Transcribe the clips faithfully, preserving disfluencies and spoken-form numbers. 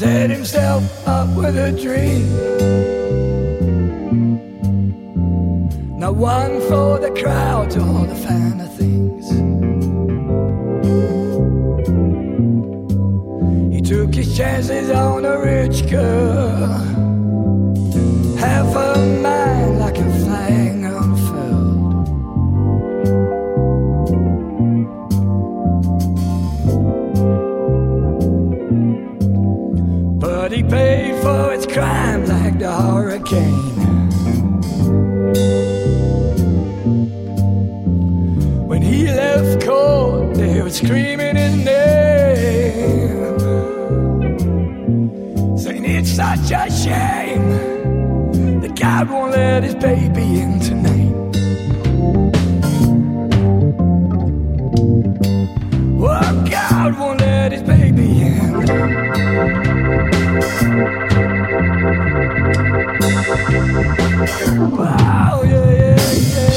set himself up with a dream. Not one for the crowds or the finer things. He took his chances on a rich girl, half a mind like a flying unfurled. But he paid for its crime like the hurricane. When he left court, they were screaming his name, saying it's such a shame that God won't let his baby in tonight. Oh, God won't let his baby in. Wow, yeah, yeah, yeah.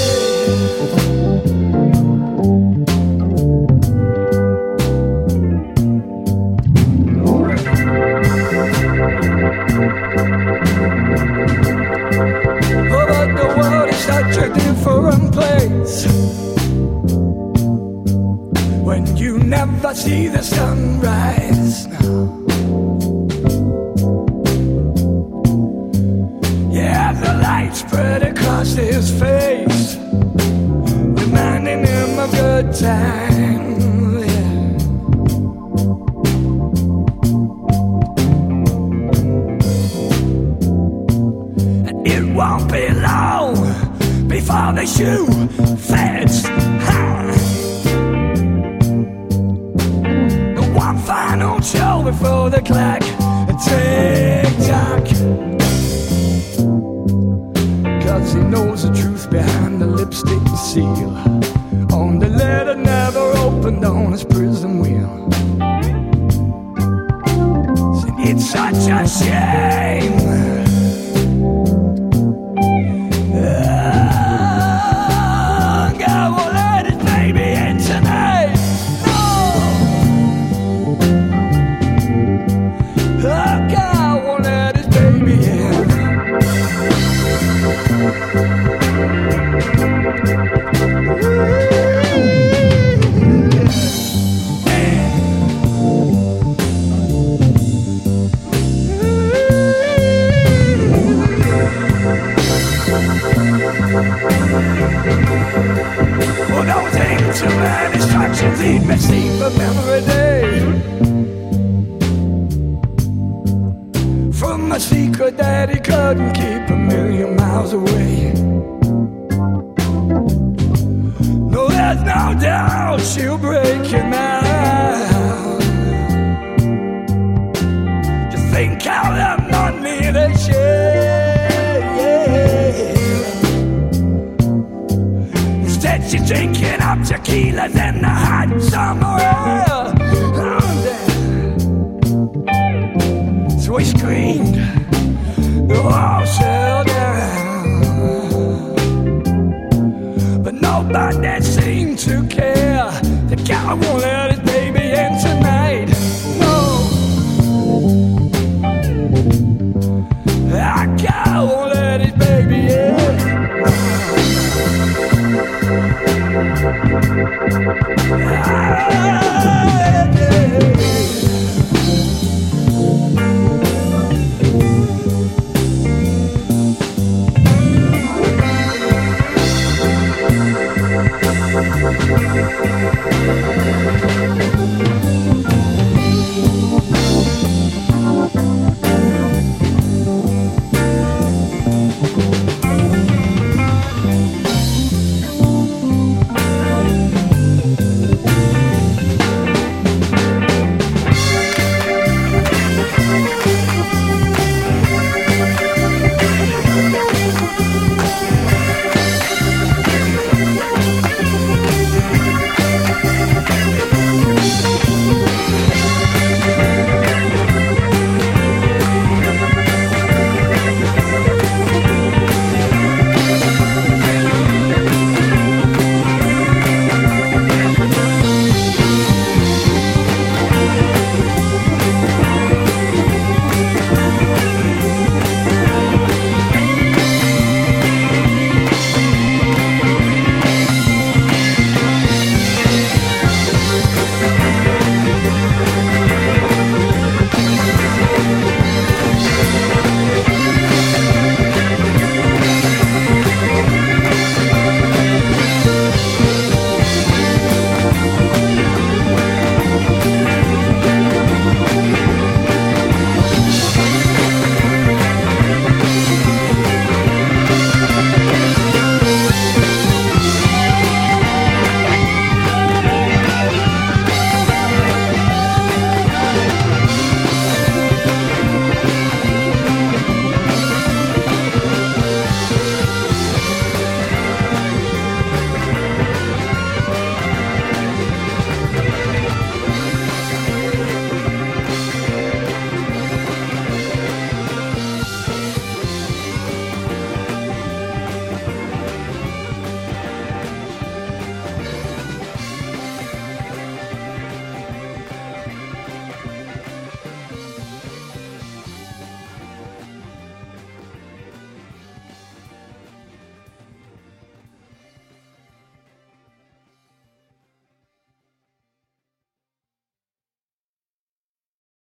Oh, but the world is such a different place when you never see the sunrise now. Yeah, the light spread across his face, reminding him of good times. Won't be long before the shoe fits. The one final show before the clock tick-tock. Cause he knows the truth behind the lipstick seal on the letter never opened on his prison wheel. It's such a shame. Well, those ancient instructions he'd received from every day, from a secret that he couldn't keep a million miles away. No, there's no doubt she'll break him out. Just think how that money they share, yeah. Instead she's drinking up tequila, then the hot summer air. So he screamed, oh,